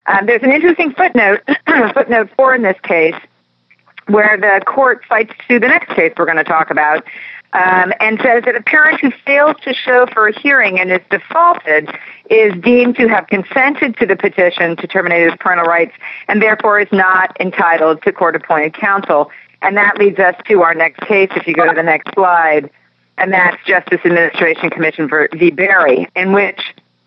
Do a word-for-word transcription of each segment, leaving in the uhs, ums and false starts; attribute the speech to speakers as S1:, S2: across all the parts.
S1: Um, there's an interesting footnote, footnote four in this case, where the court cites to the next case we're going to talk about, um, and says that a parent who fails to show for a hearing and is defaulted is deemed to have consented to the petition to terminate his parental rights and therefore is not entitled to court-appointed counsel. And that leads us to our next case, if you go to the next slide, and that's Justice Administration Commission v. Berry, in which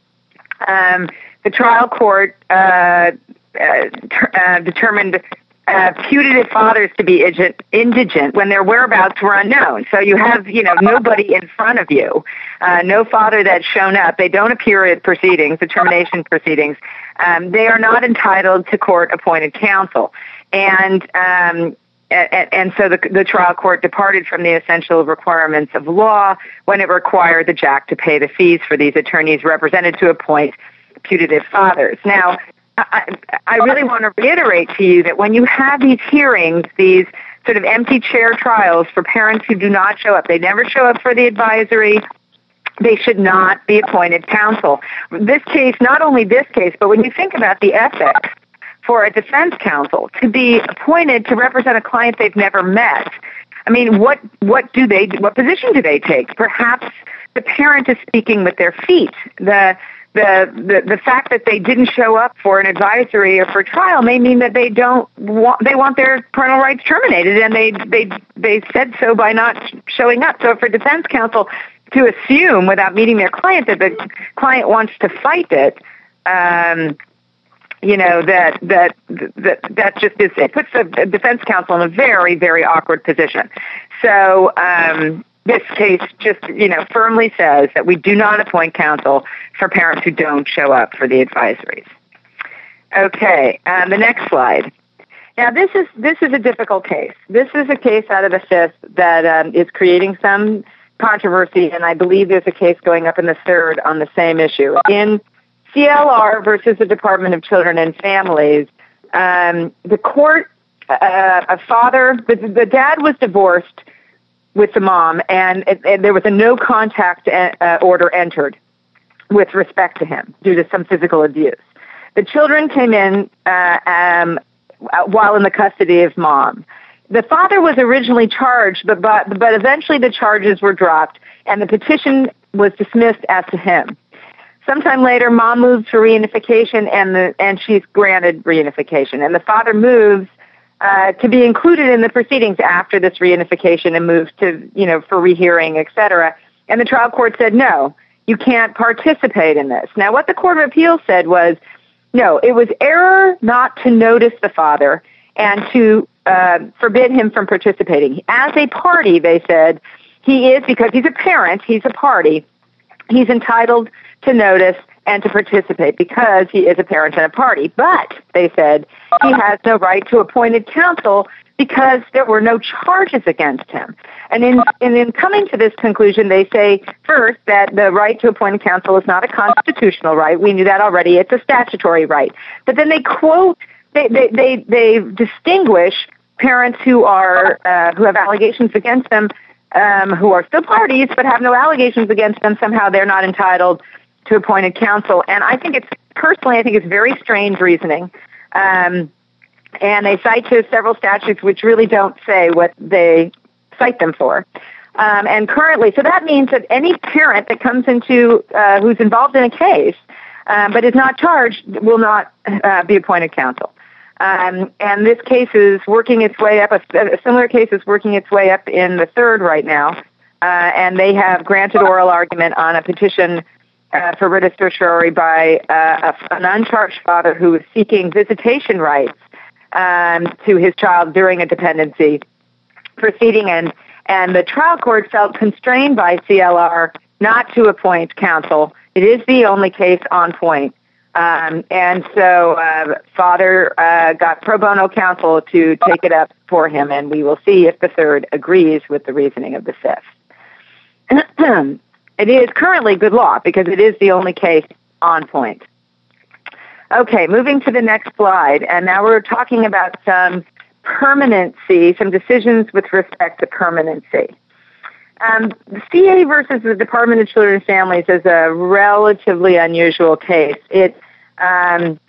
S1: um, the trial court uh, uh, ter- uh, determined uh, putative fathers to be indigent when their whereabouts were unknown. So you have, you know, nobody in front of you, uh, no father that's shown up. They don't appear at proceedings, the termination proceedings. Um, they are not entitled to court-appointed counsel. And um, And, and so the, the trial court departed from the essential requirements of law when it required the J A C to pay the fees for these attorneys represented to appoint putative fathers. Now, I, I really want to reiterate to you that when you have these hearings, these sort of empty chair trials for parents who do not show up, they never show up for the advisory, they should not be appointed counsel. This case, not only this case, but when you think about the ethics for a defense counsel to be appointed to represent a client they've never met, I mean, what what do they what position do they take? Perhaps the parent is speaking with their feet. The the the, the fact that they didn't show up for an advisory or for trial may mean that they don't want they want their parental rights terminated, and they they they said so by not showing up. So for defense counsel to assume without meeting their client that the client wants to fight it, um, you know, that that that that just is, it puts the defense counsel in a very, very awkward position. So um, this case just, you know, firmly says that we do not appoint counsel for parents who don't show up for the advisories. Okay, um, the next slide. Now, this is this is a difficult case. This is a case out of the Fifth that um, is creating some controversy, and I believe there's a case going up in the Third on the same issue. In C L R versus the Department of Children and Families, um, the court, uh, a father, the, the dad was divorced with the mom, and, it, and there was a no contact uh, order entered with respect to him due to some physical abuse. The children came in uh, um, while in the custody of mom. The father was originally charged, but, but but eventually the charges were dropped, and the petition was dismissed as to him. Sometime later, mom moves for reunification, and the and she's granted reunification. And the father moves uh, to be included in the proceedings after this reunification and moves to, you know, for rehearing, et cetera. And the trial court said, no, you can't participate in this. Now, what the Court of Appeals said was, no, it was error not to notice the father and to uh, forbid him from participating. As a party, they said, he is, because he's a parent, he's a party, he's entitled to notice and to participate because he is a parent and a party. But, they said, he has no right to appointed counsel because there were no charges against him. And in, and in coming to this conclusion, they say, first, that the right to appointed counsel is not a constitutional right. We knew that already. It's a statutory right. But then they quote, they, they, they, they distinguish parents who are uh, who have allegations against them, um, who are still parties but have no allegations against them. Somehow they're not entitled to appointed counsel. And I think it's, personally, I think it's very strange reasoning. Um, and they cite to several statutes which really don't say what they cite them for. Um, and currently, so that means that any parent that comes into, uh, who's involved in a case, um, but is not charged, will not uh, be appointed counsel. Um, and this case is working its way up, a, a similar case is working its way up in the Third right now. Uh, and they have granted oral argument on a petition uh, for writ of certiorari by uh, a, an uncharged father who is seeking visitation rights um, to his child during a dependency proceeding. And, and the trial court felt constrained by C L R not to appoint counsel. It is the only case on point. Um, and so uh, father uh, got pro bono counsel to take it up for him, and we will see if the Third agrees with the reasoning of the Fifth. It is currently good law because it is the only case on point. Okay, moving to the next slide, and now we're talking about some permanency, some decisions with respect to permanency. Um, the C A versus the Department of Children and Families is a relatively unusual case. It um,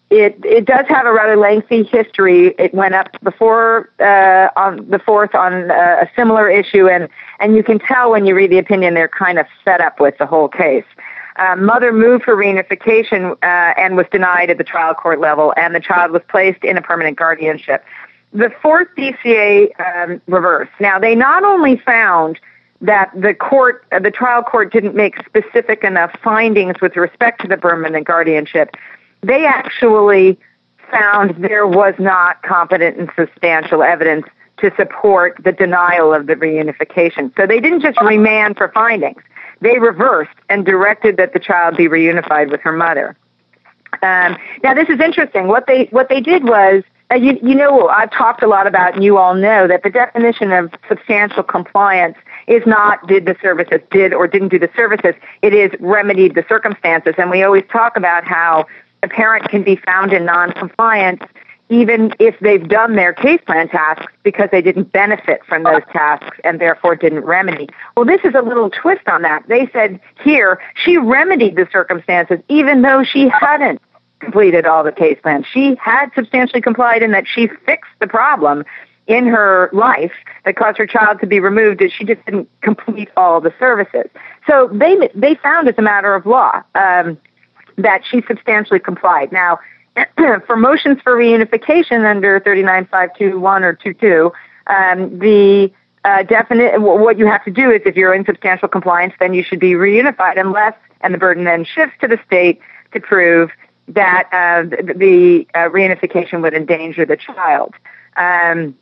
S1: it it does have a rather lengthy history. It went up before uh, on the fourth on uh, a similar issue, and, and you can tell when you read the opinion they're kind of fed up with the whole case. Uh, mother moved for reunification uh, and was denied at the trial court level, and the child was placed in a permanent guardianship. The fourth D C A um, reversed. Now, they not only found that the court, uh, the trial court didn't make specific enough findings with respect to the permanent guardianship, they actually found there was not competent and substantial evidence to support the denial of the reunification. So they didn't just remand for findings. They reversed and directed that the child be reunified with her mother. Um, now, this is interesting. What they what they did was, uh, you, you know, I've talked a lot about, and you all know, that the definition of substantial compliance is not did the services, did or didn't do the services. It is remedied the circumstances. And we always talk about how a parent can be found in noncompliance even if they've done their case plan tasks because they didn't benefit from those tasks and therefore didn't remedy. Well, this is a little twist on that. They said here she remedied the circumstances even though she hadn't completed all the case plans. She had substantially complied in that she fixed the problem in her life that caused her child to be removed, and she just didn't complete all the services. So they they found as a matter of law um, that she substantially complied. Now, for motions for reunification under thirty-nine five two one or twenty-two, um, the uh, definite what you have to do is if you're in substantial compliance, then you should be reunified unless, and the burden then shifts to the state to prove that uh, the uh, reunification would endanger the child. Um,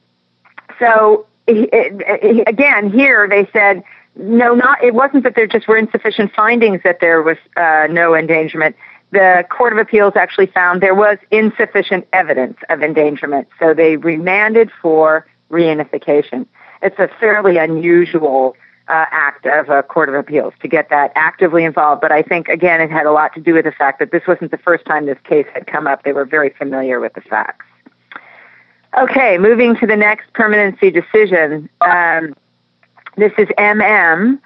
S1: so it, it, again, here they said no, not it wasn't that there just were insufficient findings that there was uh, no endangerment. The Court of Appeals actually found there was insufficient evidence of endangerment, so they remanded for reunification. It's a fairly unusual uh, act of a Court of Appeals to get that actively involved, but I think, again, it had a lot to do with the fact that this wasn't the first time this case had come up. They were very familiar with the facts. Okay, moving to the next permanency decision. Um, this is M M,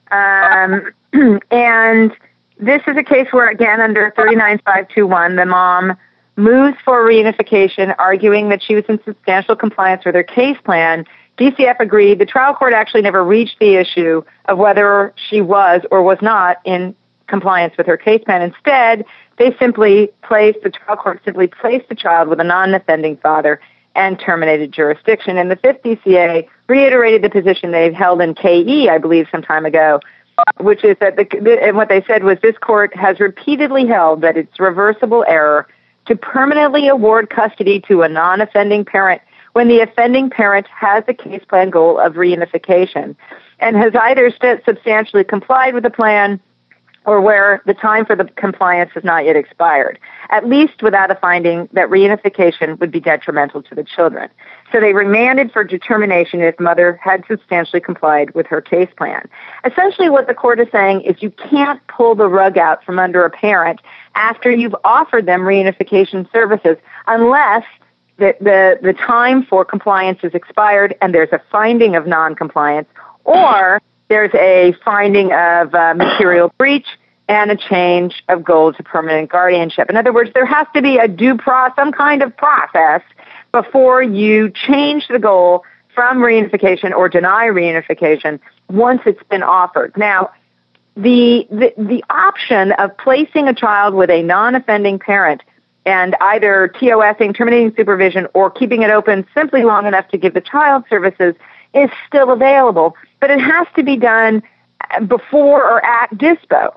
S1: um, and this is a case where, again, under thirty-nine five two one, the mom moves for reunification, arguing that she was in substantial compliance with her case plan. D C F agreed. The trial court actually never reached the issue of whether she was or was not in compliance with her case plan. Instead, they simply placed, the trial court simply placed the child with a non-offending father and terminated jurisdiction. And the fifth D C A reiterated the position they've held in K E, I believe, some time ago, which is that, the, and what they said was this court has repeatedly held that it's reversible error to permanently award custody to a non-offending parent when the offending parent has a case plan goal of reunification and has either st- substantially complied with the plan or where the time for the compliance has not yet expired, at least without a finding that reunification would be detrimental to the children. So they remanded for determination if mother had substantially complied with her case plan. Essentially what the court is saying is you can't pull the rug out from under a parent after you've offered them reunification services unless the, the, the time for compliance is expired and there's a finding of noncompliance, or there's a finding of uh, material breach and a change of goal to permanent guardianship. In other words, there has to be a due process, some kind of process before you change the goal from reunification or deny reunification once it's been offered. Now, the, the, the option of placing a child with a non-offending parent and either TOSing, terminating supervision, or keeping it open simply long enough to give the child services is still available, but it has to be done before or at dispo.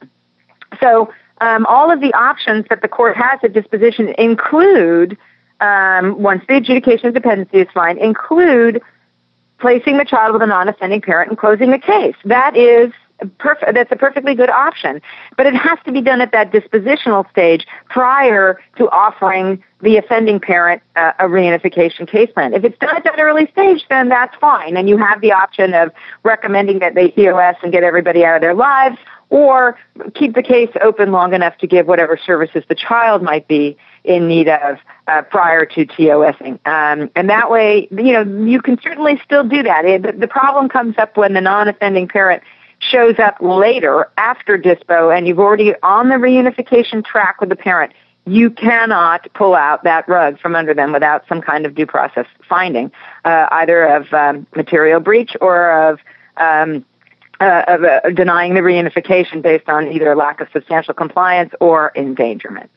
S1: So um, all of the options that the court has at disposition include, um, once the adjudication of dependency is fine, include placing the child with a non-offending parent and closing the case. That is perfect. That's a perfectly good option, but it has to be done at that dispositional stage prior to offering the offending parent uh, a reunification case plan. If it's done at that early stage, then that's fine, and you have the option of recommending that they T O S and get everybody out of their lives, or keep the case open long enough to give whatever services the child might be in need of uh, prior to TOSing. Um, and that way, you know, you can certainly still do that. It, the problem comes up when the non-offending parent shows up later after dispo and you've already on the reunification track with the parent. you cannot pull out that rug from under them without some kind of due process finding, uh, either of um, material breach or of, um, uh, of uh, denying the reunification based on either lack of substantial compliance or endangerment.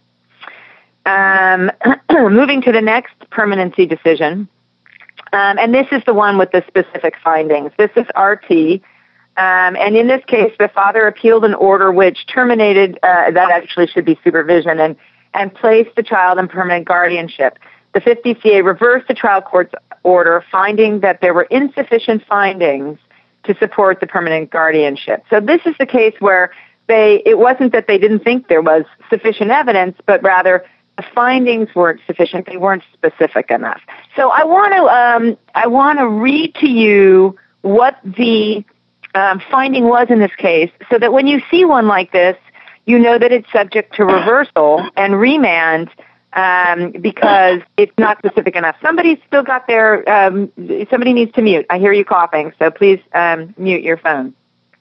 S1: Um, moving to the next permanency decision, um, and this is the one with the specific findings. This is R T. Um, and in this case, the father appealed an order which terminated, uh, that actually should be supervision, and, and placed the child in permanent guardianship. The fifth D C A reversed the trial court's order, finding that there were insufficient findings to support the permanent guardianship. So this is the case where they, it wasn't that they didn't think there was sufficient evidence, but rather the findings weren't sufficient. They weren't specific enough. So I want to, um, I want to read to you what the Um, finding was in this case, so that when you see one like this, you know that it's subject to reversal and remand um, because it's not specific enough. Somebody's still got their, um, somebody needs to mute. I hear you coughing, so please um, mute your phone.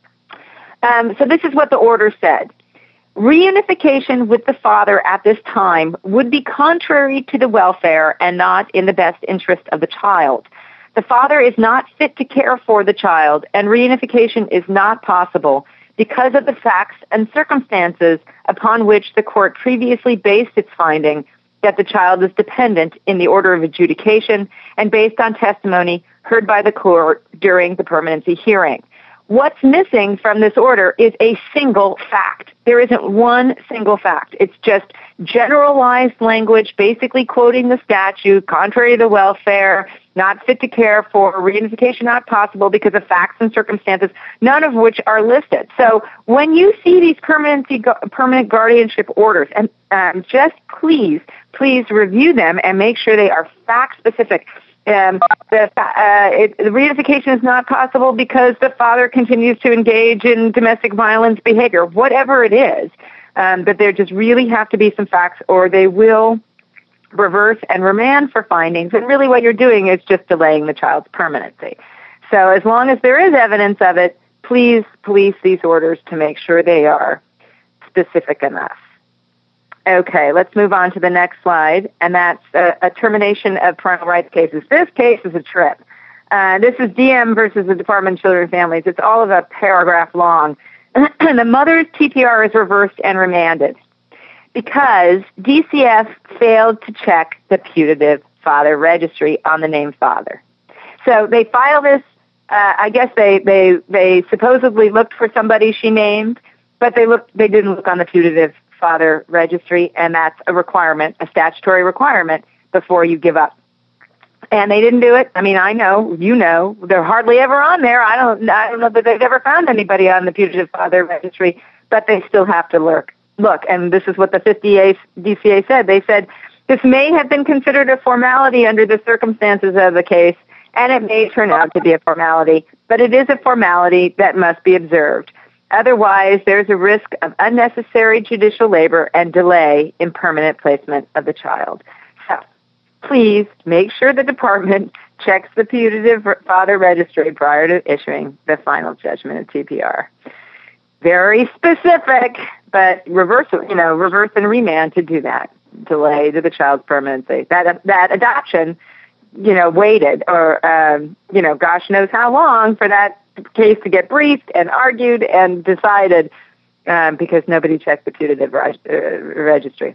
S1: Um, so this is what the order said. Reunification with the father at this time would be contrary to the welfare and not in the best interest of the child. The father is not fit to care for the child, and reunification is not possible because of the facts and circumstances upon which the court previously based its finding that the child is dependent in the order of adjudication and based on testimony heard by the court during the permanency hearing. What's missing from this order is a single fact. There isn't one single fact. It's just generalized language, basically quoting the statute, contrary to welfare, not fit to care for, reunification not possible because of facts and circumstances, none of which are listed. So when you see these permanency, permanent guardianship orders, and um, just please, please review them and make sure they are fact-specific. Um, the, uh, it, the reunification is not possible because the father continues to engage in domestic violence behavior, whatever it is. Um, but there just really have to be some facts, or they will reverse and remand for findings. And really what you're doing is just delaying the child's permanency. So as long as there is evidence of it, please police these orders to make sure they are specific enough. Okay, let's move on to the next slide, and that's a, a termination of parental rights cases. This case is a trip. Uh, this is D M versus the Department of Children and Families. It's all of a paragraph long. The mother's T P R is reversed and remanded because D C F failed to check the putative father registry on the named father. So they filed this, uh, I guess they, they, they supposedly looked for somebody she named, but they looked, they didn't look on the putative father registry, and that's a requirement, a statutory requirement before you give up. And they didn't do it. I mean, I know, you know, they're hardly ever on there. I don't, I don't know that they've ever found anybody on the putative father registry, but they still have to look. Look, and this is what the fifth D C A said. They said, this may have been considered a formality under the circumstances of the case, and it may turn out to be a formality, but it is a formality that must be observed. Otherwise, there's a risk of unnecessary judicial labor and delay in permanent placement of the child. So, please make sure the department checks the putative father registry prior to issuing the final judgment of T P R. Very specific, but reverse, you know, reverse and remand to do that. Delay to the child's permanency. That that adoption, you know, waited, or um, you know, gosh knows how long for that case to get briefed and argued and decided um, because nobody checked the putative reg- uh, registry.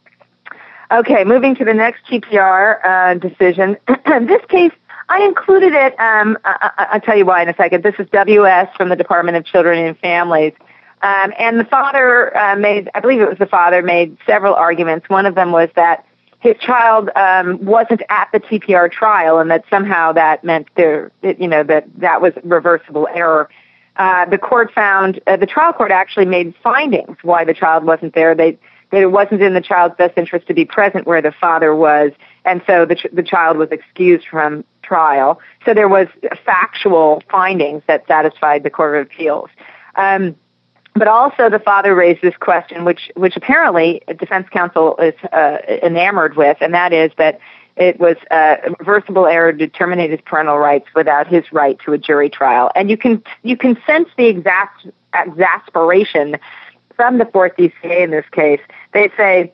S1: Okay, moving to the next T P R uh, decision. This case, I included it, um, I- I- I'll tell you why in a second. This is W S from the Department of Children and Families. Um, and the father uh, made, I believe it was the father, made several arguments. One of them was that his child um, wasn't at the T P R trial, and that somehow that meant there, you know, that that was reversible error. Uh, the court found, uh, the trial court actually made findings why the child wasn't there. They, that it wasn't in the child's best interest to be present where the father was, and so the, ch- the child was excused from trial. So there was factual findings that satisfied the Court of Appeals. Um, But also the father raised this question, which which apparently defense counsel is uh, enamored with, and that is that it was uh, a reversible error to terminate his parental rights without his right to a jury trial. And you can you can sense the exas- exasperation from the fourth D C A in this case. They say,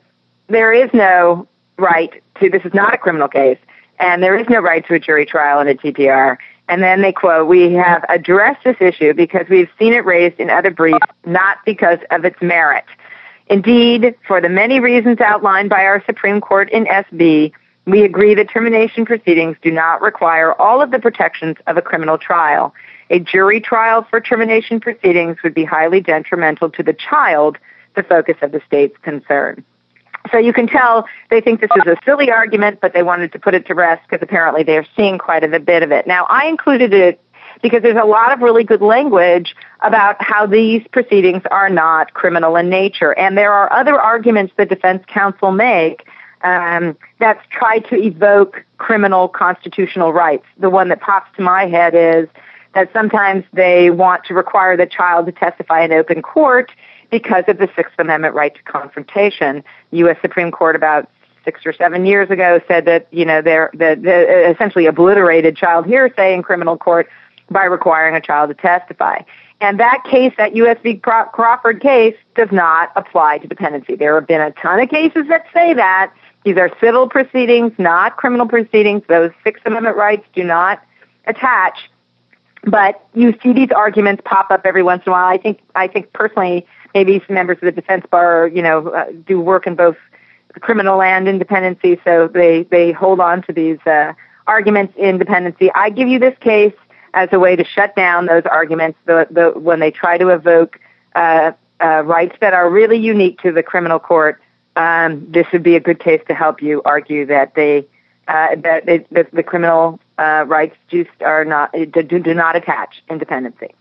S1: there is no right to, this is not a criminal case, and there is no right to a jury trial in a T P R. And then they quote, we have addressed this issue because we've seen it raised in other briefs, not because of its merit. Indeed, for the many reasons outlined by our Supreme Court in S B, we agree that termination proceedings do not require all of the protections of a criminal trial. A jury trial for termination proceedings would be highly detrimental to the child, the focus of the state's concern. So you can tell they think this is a silly argument, but they wanted to put it to rest because apparently they're seeing quite a bit of it. Now, I included it because there's a lot of really good language about how these proceedings are not criminal in nature. And there are other arguments that defense counsel make um, that try to evoke criminal constitutional rights. The one that pops to my head is that sometimes they want to require the child to testify in open court because of the Sixth Amendment right to confrontation. U S Supreme Court about six or seven years ago said that, you know, they're, that they essentially obliterated child hearsay in criminal court by requiring a child to testify. And that case, that U S v. Crawford case, does not apply to dependency. There have been a ton of cases that say that. These are civil proceedings, not criminal proceedings. Those Sixth Amendment rights do not attach. But you see these arguments pop up every once in a while. I think, I think personally, maybe some members of the defense bar, you know, uh, do work in both criminal and independency, so they, they hold on to these uh, arguments in dependency. I give you this case as a way to shut down those arguments the, the, when they try to evoke uh, uh, rights that are really unique to the criminal court. Um, this would be a good case to help you argue that they uh, that, it, that the criminal uh, rights just are not do, do not attach in dependency.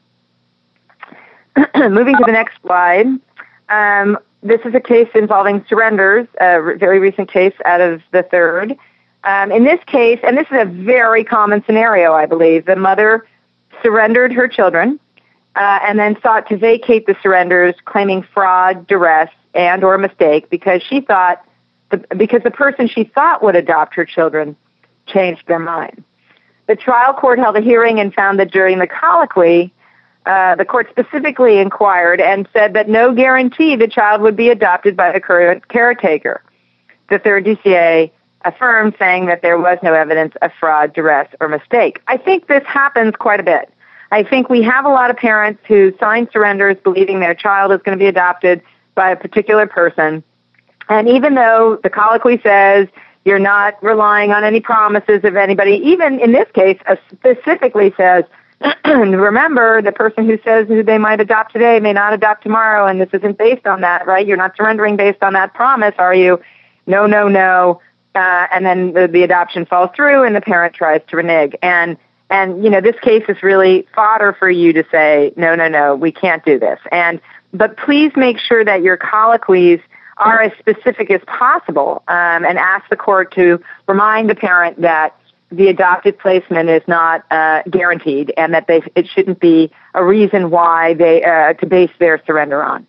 S1: Moving to the next slide, um, this is a case involving surrenders, a very recent case out of the third. Um, in this case, and this is a very common scenario, I believe, the mother surrendered her children uh, and then sought to vacate the surrenders, claiming fraud, duress, and or mistake because she thought, the, because the person she thought would adopt her children changed their mind. The trial court held a hearing and found that during the colloquy, Uh, the court specifically inquired and said that no guarantee the child would be adopted by the current caretaker. The third D C A affirmed, saying that there was no evidence of fraud, duress, or mistake. I think this happens quite a bit. I think we have a lot of parents who sign surrenders believing their child is going to be adopted by a particular person. And even though the colloquy says you're not relying on any promises of anybody, even in this case, uh, specifically says, remember, the person who says who they might adopt today may not adopt tomorrow, and this isn't based on that, right? You're not surrendering based on that promise, are you? No, no, no. Uh, and then the, the adoption falls through, and the parent tries to renege. And, and you know, this case is really fodder for you to say, no, no, no, we can't do this. And but please make sure that your colloquies are as specific as possible, um, and ask the court to remind the parent that the adopted placement is not uh, guaranteed, and that they, it shouldn't be a reason why they uh, to base their surrender on.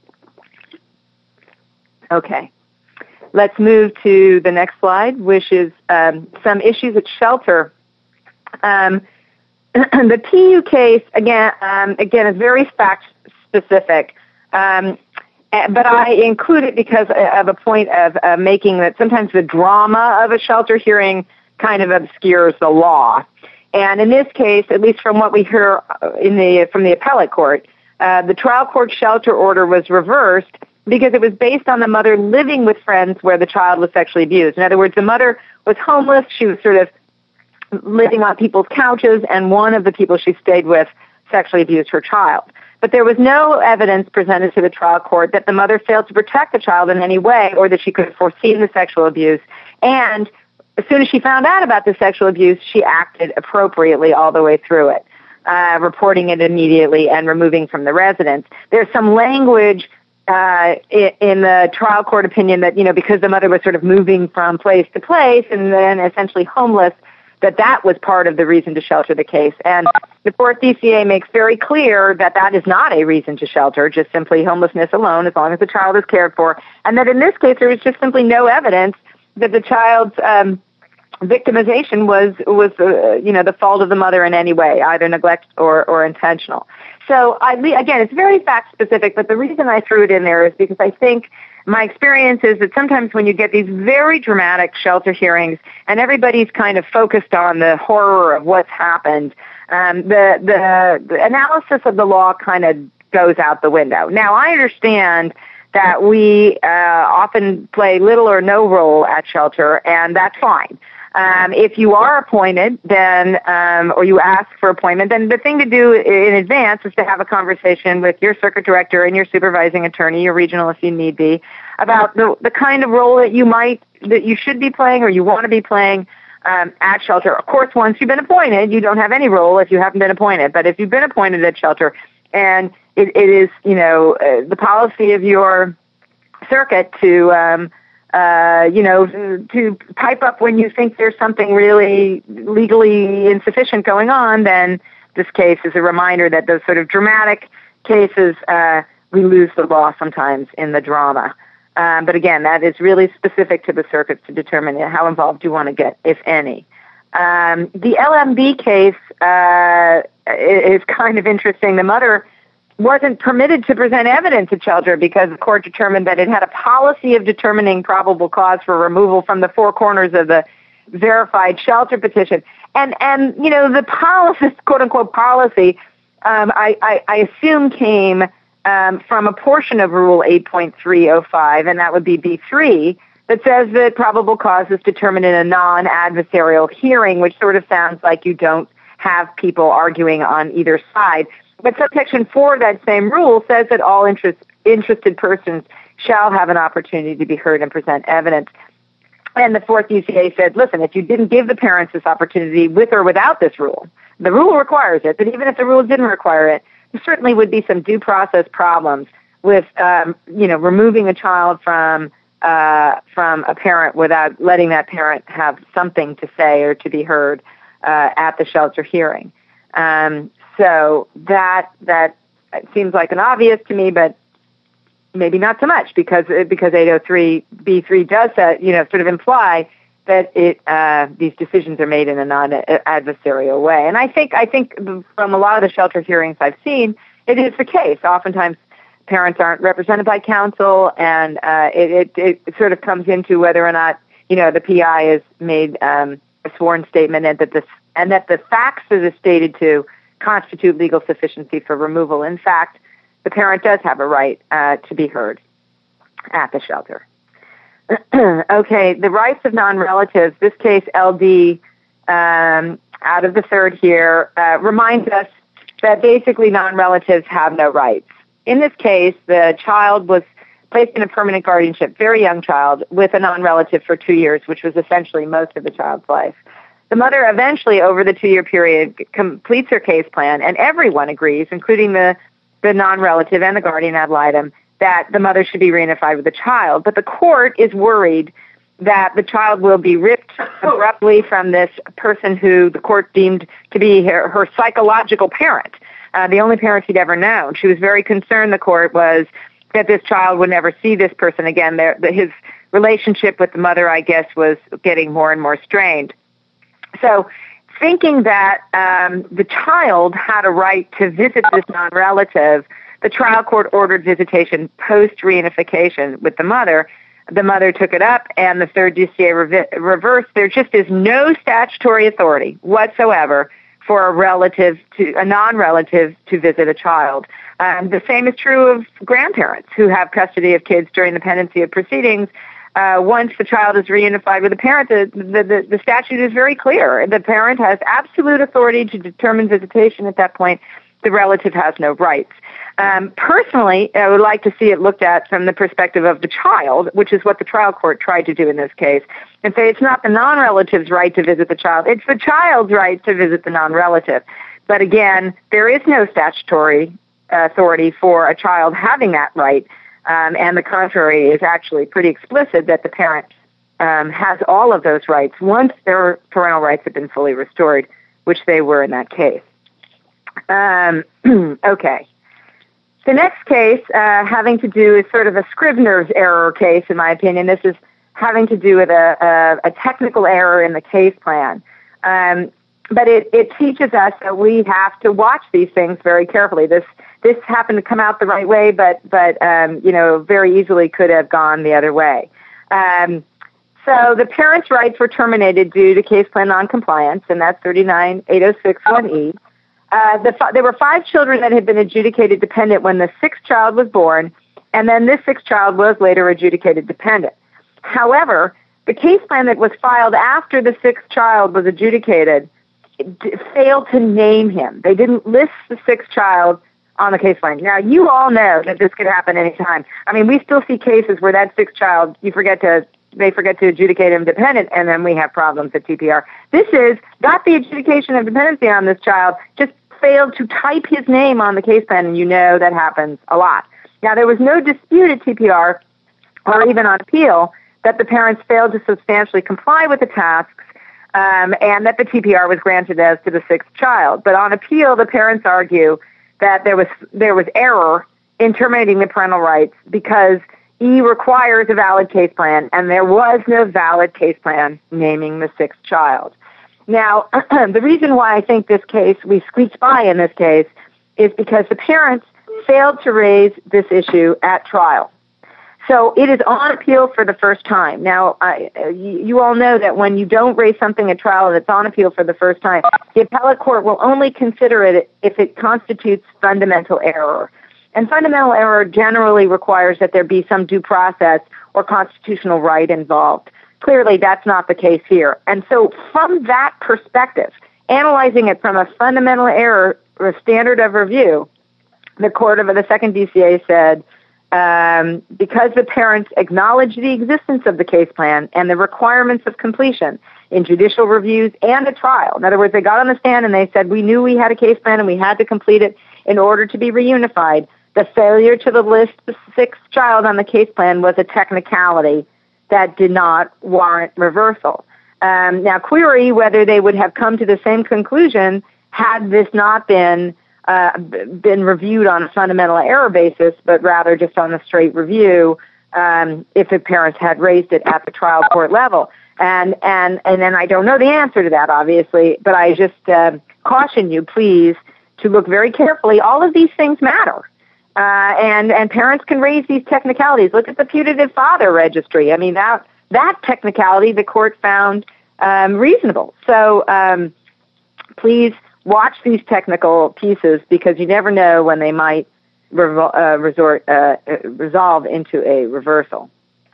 S1: Okay, let's move to the next slide, which is um, some issues at shelter. Um, the P U case again, um, again is very fact specific, um, but I include it because of a point of uh, making that sometimes the drama of a shelter hearing kind of obscures the law. And in this case, at least from what we hear in the from the appellate court, uh, the trial court shelter order was reversed because it was based on the mother living with friends where the child was sexually abused. In other words, the mother was homeless. She was sort of living on people's couches, and one of the people she stayed with sexually abused her child. But there was no evidence presented to the trial court that the mother failed to protect the child in any way, or that she could have foreseen the sexual abuse. And as soon as she found out about the sexual abuse, she acted appropriately all the way through it, uh, reporting it immediately and removing from the residence. There's some language uh, in the trial court opinion that, you know, because the mother was sort of moving from place to place and then essentially homeless, that that was part of the reason to shelter the case. And the fourth D C A makes very clear that that is not a reason to shelter, just simply homelessness alone, as long as the child is cared for. And that in this case, there was just simply no evidence that the child's um, victimization was, was uh, you know, the fault of the mother in any way, either neglect or, or intentional. So, I, again, it's very fact-specific, but the reason I threw it in there is because I think my experience is that sometimes when you get these very dramatic shelter hearings and everybody's kind of focused on the horror of what's happened, um, the, the the analysis of the law kind of goes out the window. Now, I understand that we uh, often play little or no role at shelter, and that's fine. Um, if you are appointed, then, um, or you ask for appointment, then the thing to do in advance is to have a conversation with your circuit director and your supervising attorney, your regional if you need be, about the, the kind of role that you might, that you should be playing or you want to be playing um, at shelter. Of course, once you've been appointed, you don't have any role if you haven't been appointed. But if you've been appointed at shelter and it, it is, you know, uh, the policy of your circuit to, um, Uh, you know, to pipe up when you think there's something really legally insufficient going on, then this case is a reminder that those sort of dramatic cases, uh, we lose the law sometimes in the drama. Um, but again, that is really specific to the circuits to determine how involved you want to get, if any. Um, the L M B case uh, is kind of interesting. The mother wasn't permitted to present evidence at shelter because the court determined that it had a policy of determining probable cause for removal from the four corners of the verified shelter petition. And, and you know, the policy, quote-unquote policy, um, I, I, I assume came um, from a portion of Rule eight point three oh five, and that would be B three, that says that probable cause is determined in a non-adversarial hearing, which sort of sounds like you don't have people arguing on either side. But subsection four of that same rule says that all interest, interested persons shall have an opportunity to be heard and present evidence. And the fourth U C A said, listen, if you didn't give the parents this opportunity with or without this rule, the rule requires it, but even if the rule didn't require it, there certainly would be some due process problems with, um, you know, removing a child from uh, from a parent without letting that parent have something to say or to be heard uh, at the shelter hearing. Um, So that that seems like an obvious to me, but maybe not so much because because eight oh three B three does that, you know, sort of imply that it uh, these decisions are made in a non-adversarial way. And I think I think from a lot of the shelter hearings I've seen, it is the case. Oftentimes, parents aren't represented by counsel, and uh, it, it it sort of comes into whether or not, you know, the P I has made um, a sworn statement and that this and that the facts that is stated to constitute legal sufficiency for removal. In fact, the parent does have a right uh, to be heard at the shelter. Okay, the rights of non-relatives, this case L D um, out of the third here, uh, reminds us that basically non-relatives have no rights. In this case, the child was placed in a permanent guardianship, very young child, with a non-relative for two years, which was essentially most of the child's life. The mother eventually, over the two-year period, completes her case plan, and everyone agrees, including the, the non-relative and the guardian ad litem, that the mother should be reunified with the child. But the court is worried that the child will be ripped abruptly from this person who the court deemed to be her, her psychological parent, uh, the only parent she'd ever known. She was very concerned, the court was, that this child would never see this person again. There, the, his relationship with the mother, I guess, was getting more and more strained. So thinking that um, the child had a right to visit this non-relative, the trial court ordered visitation post-reunification with the mother. The mother took it up, and the third U C A revi- reversed. There just is no statutory authority whatsoever for a relative to a non-relative to visit a child. Um, the same is true of grandparents who have custody of kids during the pendency of proceedings. Uh, once the child is reunified with the parent, the, the, the, the statute is very clear. The parent has absolute authority to determine visitation at that point. The relative has no rights. Um, personally, I would like to see it looked at from the perspective of the child, which is what the trial court tried to do in this case, and say it's not the non-relative's right to visit the child. It's the child's right to visit the non-relative. But again, there is no statutory authority for a child having that right. Um, and the contrary is actually pretty explicit that the parent um, has all of those rights once their parental rights have been fully restored, which they were in that case. Um, okay. The next case uh, having to do is sort of a Scribner's error case, in my opinion. This is having to do with a, a, a technical error in the case plan. Um, but it, it teaches us that we have to watch these things very carefully. This this happened to come out the right way, but, but um, you know, very easily could have gone the other way. Um, so the parents' rights were terminated due to case plan noncompliance, and that's thirty-nine eight oh six one E. Uh, the, there were five children that had been adjudicated dependent when the sixth child was born, and then this sixth child was later adjudicated dependent. However, the case plan that was filed after the sixth child was adjudicated d- failed to name him. They didn't list the sixth child on the case plan. Now, you all know that this could happen anytime. I mean, we still see cases where that sixth child, you forget to, they forget to adjudicate him dependent, and then we have problems at T P R. This is, got the adjudication of dependency on this child, just failed to type his name on the case plan, and you know that happens a lot. Now, there was no dispute at T P R, or even on appeal, that the parents failed to substantially comply with the tasks, um, and that the T P R was granted as to the sixth child. But on appeal, the parents argue that there was there was error in terminating the parental rights because E requires a valid case plan, and there was no valid case plan naming the sixth child. Now, the reason why I think this case, we squeaked by in this case, is because the parents failed to raise this issue at trial. So it is on appeal for the first time. Now, I, you all know that when you don't raise something at trial and it's on appeal for the first time, the appellate court will only consider it if it constitutes fundamental error. And fundamental error generally requires that there be some due process or constitutional right involved. Clearly, that's not the case here. And so from that perspective, analyzing it from a fundamental error or standard of review, the court of the second D C A said, um, because the parents acknowledged the existence of the case plan and the requirements of completion in judicial reviews and a trial. In other words, they got on the stand and they said, we knew we had a case plan and we had to complete it in order to be reunified. The failure to the list the sixth child on the case plan was a technicality that did not warrant reversal. Um, now, query whether they would have come to the same conclusion had this not been uh, been reviewed on a fundamental error basis, but rather just on a straight review, um, if the parents had raised it at the trial court level. And and and then I don't know the answer to that, obviously, but I just uh, caution you, please, to look very carefully. All of these things matter. Uh, and, and parents can raise these technicalities. Look at the putative father registry. I mean, that, that technicality the court found um, reasonable. So um, please watch these technical pieces because you never know when they might revol- uh, resort, uh, resolve into a reversal.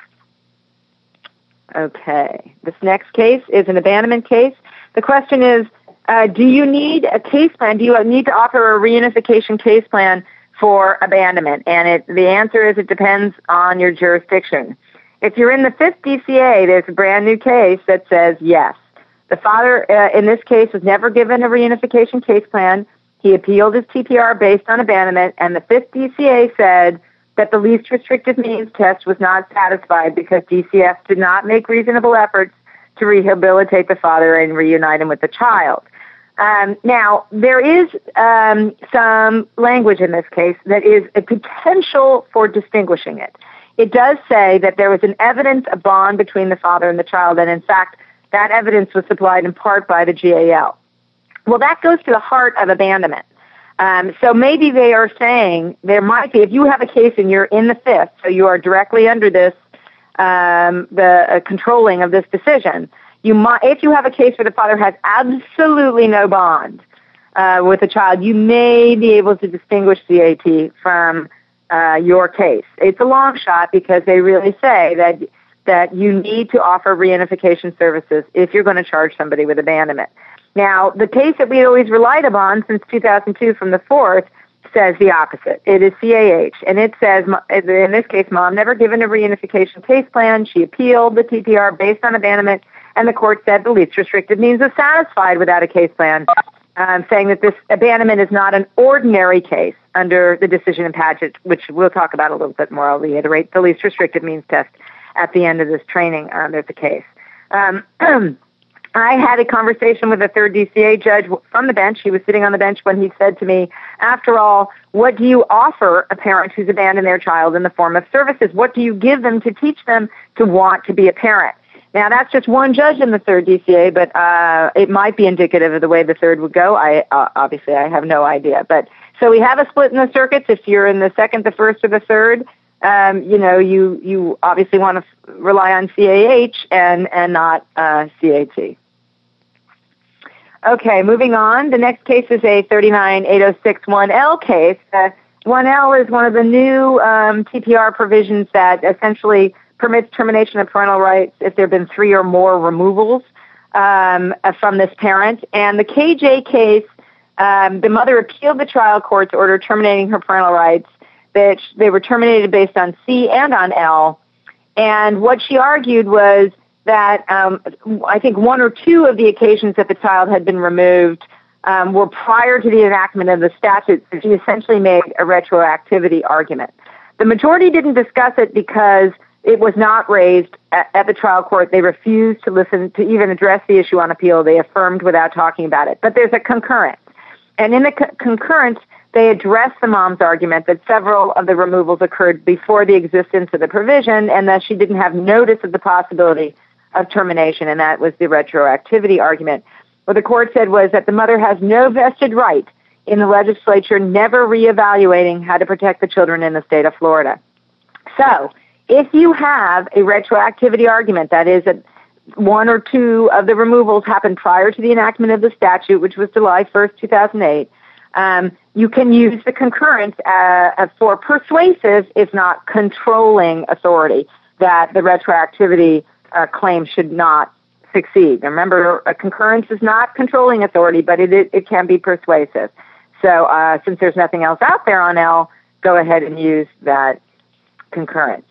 S1: Okay. This next case is an abandonment case. The question is, uh, do you need a case plan? Do you need to offer a reunification case plan for abandonment? And it, the answer is it depends on your jurisdiction. If you're in the fifth D C A, there's a brand new case that says yes. The father, uh, in this case, was never given a reunification case plan. He appealed his T P R based on abandonment, and the fifth D C A said that the least restrictive means test was not satisfied because D C F did not make reasonable efforts to rehabilitate the father and reunite him with the child. Um, now, there is um, some language in this case that is a potential for distinguishing it. It does say that there was an evidence, a bond between the father and the child, and in fact, that evidence was supplied in part by the G A L. Well, that goes to the heart of abandonment. Um, so maybe they are saying there might be, if you have a case and you're in the fifth, so you are directly under this, um, the uh, controlling of this decision, You might, if you have a case where the father has absolutely no bond uh, with the child, you may be able to distinguish C A T from uh, your case. It's a long shot because they really say that that you need to offer reunification services if you're going to charge somebody with abandonment. Now, the case that we always relied upon since two thousand two from the fourth says the opposite. It is C A H, and it says, in this case, mom never given a reunification case plan. She appealed the T P R based on abandonment, and the court said the least restrictive means is satisfied without a case plan, um, saying that this abandonment is not an ordinary case under the decision in Padgett, which we'll talk about a little bit more. I'll reiterate the least restrictive means test at the end of this training under the case. Um, I had a conversation with a third D C A judge from the bench. He was sitting on the bench when he said to me, after all, what do you offer a parent who's abandoned their child in the form of services? What do you give them to teach them to want to be a parent? Now, that's just one judge in the third D C A, but uh, it might be indicative of the way the third would go. I uh, obviously, I have no idea. But So we have a split in the circuits. If you're in the second, the first, or the third, um, you know, you, you obviously want to f- rely on C A H and, and not uh, C A T. Okay, moving on. The next case is a thirty-nine eight oh six one L case. Uh, one L is one of the new um, T P R provisions that essentially permits termination of parental rights if there have been three or more removals um, from this parent. And the K J case, um, the mother appealed the trial court's order terminating her parental rights. That they were terminated based on C and on L. And what she argued was that um, I think one or two of the occasions that the child had been removed um, were prior to the enactment of the statute. So she essentially made a retroactivity argument. The majority didn't discuss it because it was not raised at, at the trial court. They refused to listen to even address the issue on appeal. They affirmed without talking about it. But there's a concurrence. And in the co- concurrence, they addressed the mom's argument that several of the removals occurred before the existence of the provision and that she didn't have notice of the possibility of termination, and that was the retroactivity argument. What the court said was that the mother has no vested right in the legislature never reevaluating how to protect the children in the state of Florida. So if you have a retroactivity argument, that is that one or two of the removals happened prior to the enactment of the statute, which was July first, two thousand eight, Um, you can use the concurrence uh, for persuasive, if not controlling, authority that the retroactivity uh, claim should not succeed. Remember, a concurrence is not controlling authority, but it it, it can be persuasive. So uh, since there's nothing else out there on L, go ahead and use that concurrence.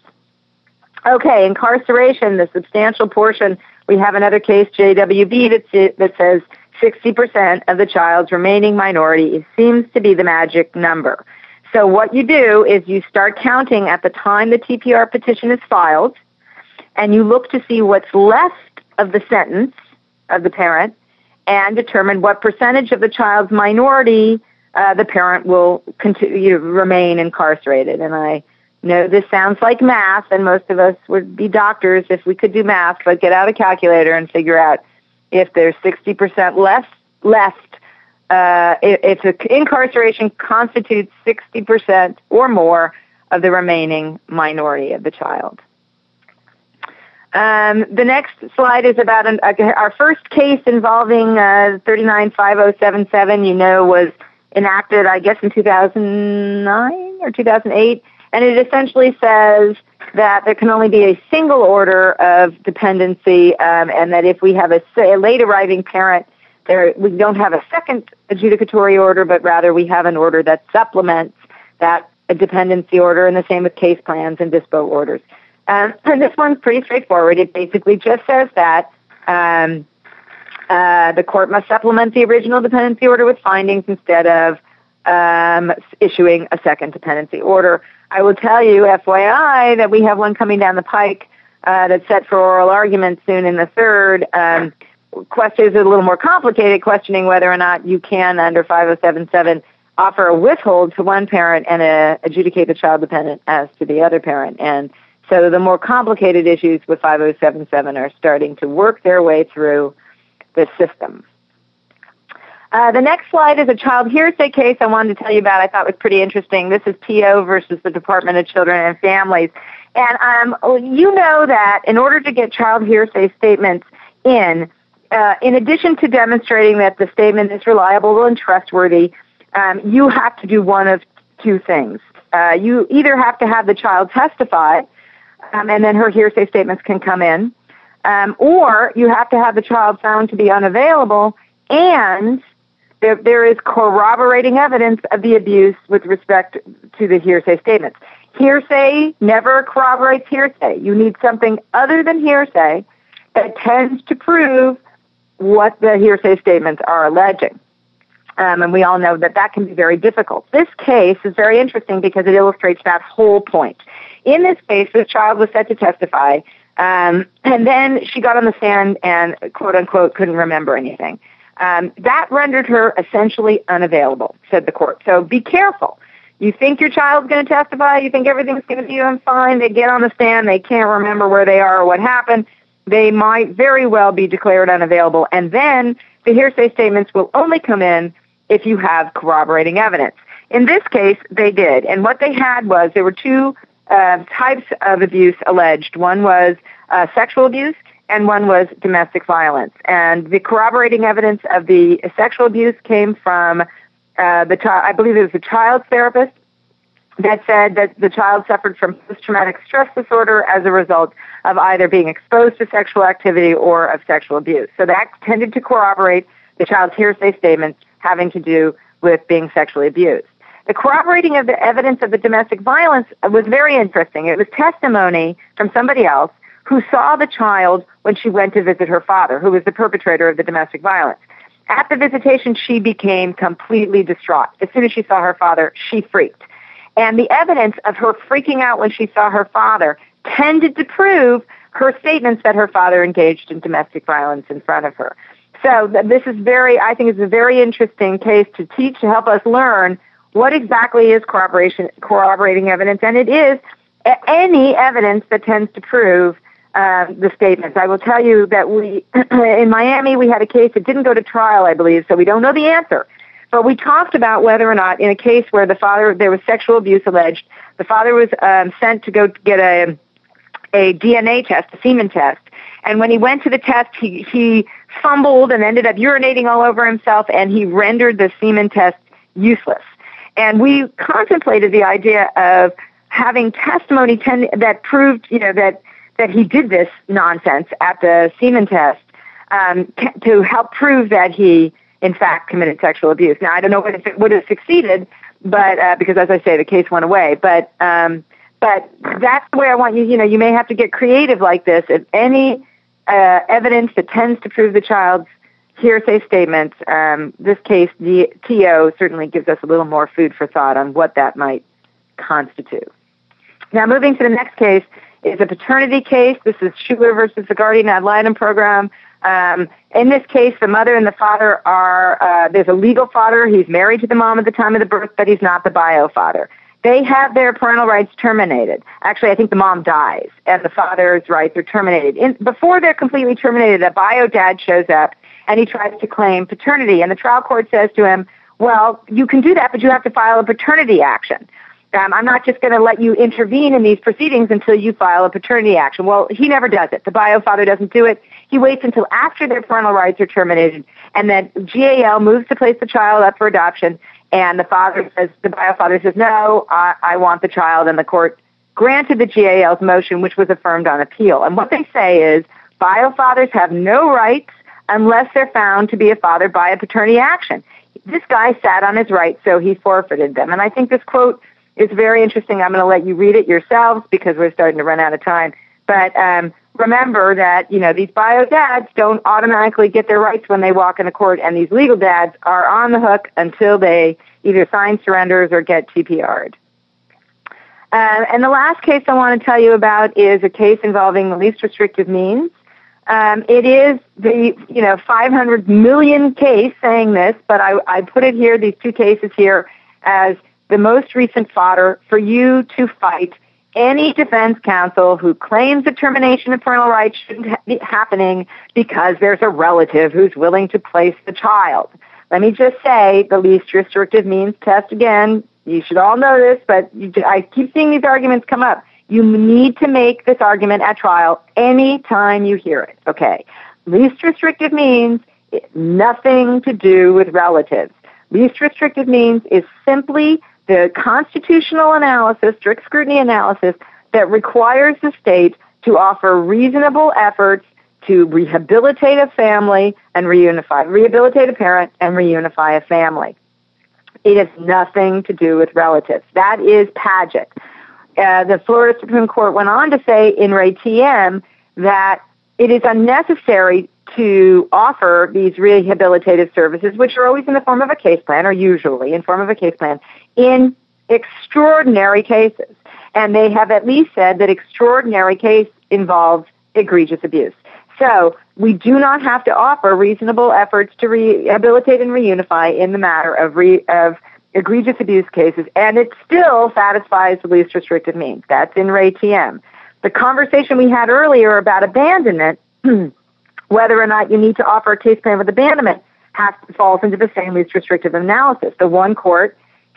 S1: Okay, incarceration, the substantial portion. We have another case, J W B, that, that says sixty percent of the child's remaining minority. It seems to be the magic number. So what you do is you start counting at the time the T P R petition is filed, and you look to see what's left of the sentence of the parent and determine what percentage of the child's minority uh, the parent will continue to remain incarcerated. And I know this sounds like math, and most of us would be doctors if we could do math, but get out a calculator and figure out if there's sixty percent less left, uh, if the incarceration constitutes sixty percent or more of the remaining minority of the child. Um, the next slide is about an, uh, our first case involving uh, thirty-nine five oh seven seven, you know, was enacted, I guess, in two thousand nine or two thousand eight, and it essentially says that there can only be a single order of dependency, um, and that if we have a, a late arriving parent, there we don't have a second adjudicatory order, but rather we have an order that supplements that a dependency order, and the same with case plans and dispo orders. Um, and this one's pretty straightforward. It basically just says that um, uh, the court must supplement the original dependency order with findings instead of um, issuing a second dependency order. I will tell you, F Y I, that we have one coming down the pike uh, that's set for oral argument soon in the third. Um, question is a little more complicated, questioning whether or not you can, under five oh seven seven, offer a withhold to one parent and uh, adjudicate the child dependent as to the other parent. And so the more complicated issues with five oh seven seven are starting to work their way through the system. Uh, the next slide is a child hearsay case I wanted to tell you about. I thought was pretty interesting. This is P O versus the Department of Children and Families. And um, you know that in order to get child hearsay statements in, uh, in addition to demonstrating that the statement is reliable and trustworthy, um, you have to do one of two things. Uh, you either have to have the child testify, um, and then her hearsay statements can come in, um, or you have to have the child found to be unavailable, and There, there is corroborating evidence of the abuse with respect to the hearsay statements. Hearsay never corroborates hearsay. You need something other than hearsay that tends to prove what the hearsay statements are alleging. Um, and we all know that that can be very difficult. This case is very interesting because it illustrates that whole point. In this case, the child was set to testify, um, and then she got on the stand and, quote unquote, couldn't remember anything. Um, that rendered her essentially unavailable, said the court. So be careful. You think your child's going to testify, you think everything's going to be on fine, they get on the stand, they can't remember where they are or what happened, they might very well be declared unavailable. And then the hearsay statements will only come in if you have corroborating evidence. In this case, they did. And what they had was there were two uh, types of abuse alleged. One was uh, sexual abuse, and one was domestic violence. And the corroborating evidence of the sexual abuse came from uh, the child, I believe it was the child's therapist, that said that the child suffered from post-traumatic stress disorder as a result of either being exposed to sexual activity or of sexual abuse. So that tended to corroborate the child's hearsay statements having to do with being sexually abused. The corroborating of the evidence of the domestic violence was very interesting. It was testimony from somebody else who saw the child when she went to visit her father, who was the perpetrator of the domestic violence. At the visitation, she became completely distraught. As soon as she saw her father, she freaked. And the evidence of her freaking out when she saw her father tended to prove her statements that her father engaged in domestic violence in front of her. So this is very, I think it's a very interesting case to teach, to help us learn what exactly is corroboration, corroborating evidence, and it is any evidence that tends to prove uh, the statements. I will tell you that we, in Miami, we had a case that didn't go to trial, I believe, so we don't know the answer. But we talked about whether or not, in a case where the father, there was sexual abuse alleged, the father was um, sent to go get a a D N A test, a semen test, and when he went to the test, he, he fumbled and ended up urinating all over himself, and he rendered the semen test useless. And we contemplated the idea of having testimony tend, that proved, you know, that, that he did this nonsense at the semen test um, t- to help prove that he, in fact, committed sexual abuse. Now, I don't know if it would have succeeded, but uh, because, as I say, the case went away. But um, but that's the way I want you. You know, you may have to get creative like this. If any uh, evidence that tends to prove the child's hearsay statements, um, this case, the T O certainly gives us a little more food for thought on what that might constitute. Now, moving to the next case is a paternity case. This is Schuler versus the Guardian Ad Litem program. Um, in this case, the mother and the father are, uh, there's a legal father. He's married to the mom at the time of the birth, but he's not the bio father. They have their parental rights terminated. Actually, I think the mom dies, and the father's rights are terminated. In, before they're completely terminated, a bio dad shows up, and he tries to claim paternity. And the trial court says to him, well, you can do that, but you have to file a paternity action. Um, I'm not just going to let you intervene in these proceedings until you file a paternity action. Well, he never does it. The bio father doesn't do it. He waits until after their parental rights are terminated, and then G A L moves to place the child up for adoption, and the father says, the bio father says, no, I, I want the child, and the court granted the G A L's motion, which was affirmed on appeal. And what they say is bio fathers have no rights unless they're found to be a father by a paternity action. This guy sat on his rights, so he forfeited them. And I think this quote is very interesting. I'm going to let you read it yourselves because we're starting to run out of time. But um, remember that, you know, these bio dads don't automatically get their rights when they walk into court, and these legal dads are on the hook until they either sign surrenders or get T P R'd. Uh, and the last case I want to tell you about is a case involving the least restrictive means. Um, it is the, you know, five hundred million case saying this, but I, I put it here, these two cases here, as the most recent fodder for you to fight any defense counsel who claims the termination of parental rights shouldn't ha- be happening because there's a relative who's willing to place the child. Let me just say the least restrictive means test again. You should all know this, but you, I keep seeing these arguments come up. You need to make this argument at trial any time you hear it, okay? Least restrictive means nothing to do with relatives. Least restrictive means is simply the constitutional analysis, strict scrutiny analysis, that requires the state to offer reasonable efforts to rehabilitate a family and reunify, rehabilitate a parent and reunify a family. It has nothing to do with relatives. That is Padgett. Uh, the Florida Supreme Court went on to say in Ray T M that it is unnecessary to offer these rehabilitative services, which are always in the form of a case plan, or usually in form of a case plan, in extraordinary cases. And they have at least said that extraordinary case involves egregious abuse. So we do not have to offer reasonable efforts to rehabilitate and reunify in the matter of re, of egregious abuse cases, and it still satisfies the least restrictive means. That's in Ray T M. The conversation we had earlier about abandonment, whether or not you need to offer a case plan with abandonment, has, falls into the same least restrictive analysis. The one court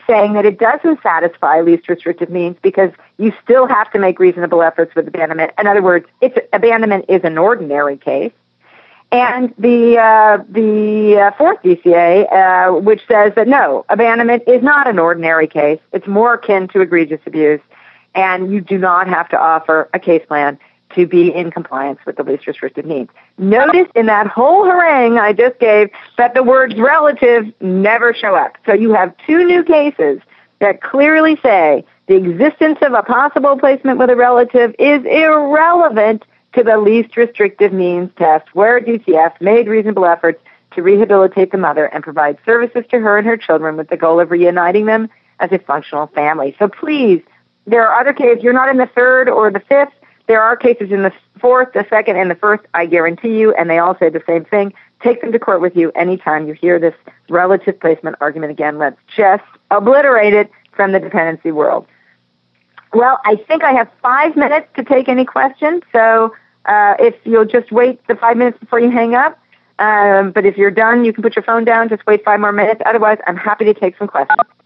S1: saying that it doesn't satisfy least restrictive means because you still have to make reasonable efforts with abandonment. In other words, it's, abandonment is an ordinary case. And the uh, the uh, fourth D C A, uh, which says that no, abandonment is not an ordinary case. It's more akin to egregious abuse, and you do not have to offer a case plan to be in compliance with the least restrictive means. Notice in that whole harangue I just gave that the words relative never show up. So you have two new cases that clearly say the existence of a possible placement with a relative is irrelevant to the least restrictive means test, where D C F made reasonable efforts to rehabilitate the mother and provide services to her and her children with the goal of reuniting them as a functional family. So please, there are other cases. You're not in the third or the fifth. There are cases in the fourth, the second, and the first, I guarantee you, and they all say the same thing. Take them to court with you anytime you hear this relative placement argument again. Let's just obliterate it from the dependency world. Well, I think I have five minutes to take any questions, so uh, if you'll just wait the five minutes before you hang up. Um, but if you're done, you can put your phone down. Just wait five more minutes. Otherwise, I'm happy to take some questions.